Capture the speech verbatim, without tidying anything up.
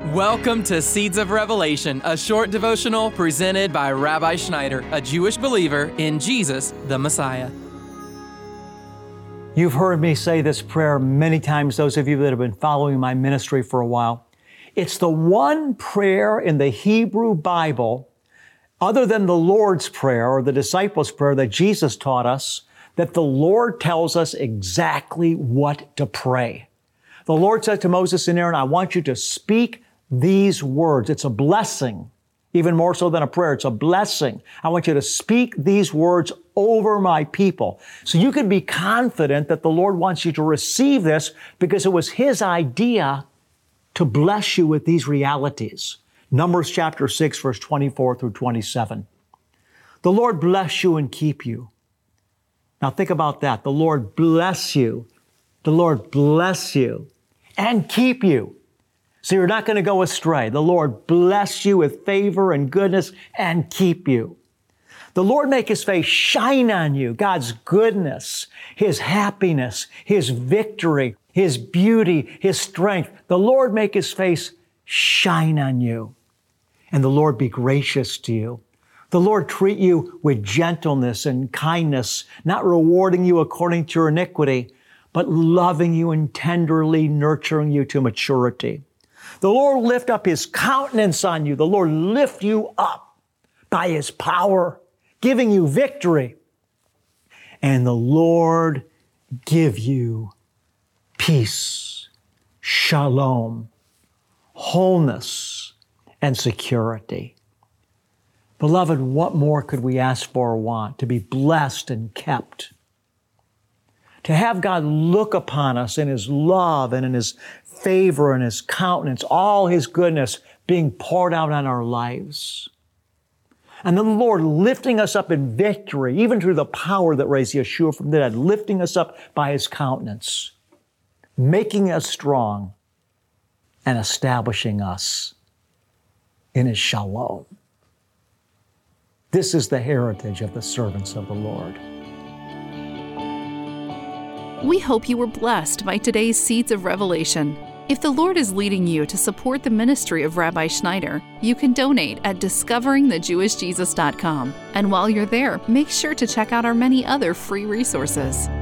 Welcome to Seeds of Revelation, a short devotional presented by Rabbi Schneider, a Jewish believer in Jesus, the Messiah. You've heard me say this prayer many times, those of you that have been following my ministry for a while. It's the one prayer in the Hebrew Bible, other than the Lord's Prayer or the disciples' prayer that Jesus taught us, that the Lord tells us exactly what to pray. The Lord said to Moses and Aaron, I want you to speak these words. It's a blessing, even more so than a prayer. It's a blessing. I want you to speak these words over my people. So you can be confident that the Lord wants you to receive this because it was His idea to bless you with these realities. Numbers chapter six, verse twenty-four through twenty-seven. The Lord bless you and keep you. Now think about that. The Lord bless you. The Lord bless you and keep you. So you're not going to go astray. The Lord bless you with favor and goodness and keep you. The Lord make His face shine on you, God's goodness, His happiness, His victory, His beauty, His strength. The Lord make His face shine on you. And the Lord be gracious to you. The Lord treat you with gentleness and kindness, not rewarding you according to your iniquity, but loving you and tenderly nurturing you to maturity. The Lord lift up His countenance on you. The Lord lift you up by His power, giving you victory. And the Lord give you peace, shalom, wholeness, and security. Beloved, what more could we ask for or want? To be blessed and kept. To have God look upon us in His love and in His favor and His countenance, all His goodness being poured out on our lives. And then the Lord lifting us up in victory, even through the power that raised Yeshua from the dead, lifting us up by His countenance, making us strong and establishing us in His shalom. This is the heritage of the servants of the Lord. We hope you were blessed by today's Seeds of Revelation. If the Lord is leading you to support the ministry of Rabbi Schneider, you can donate at discovering the jewish jesus dot com. And while you're there, make sure to check out our many other free resources.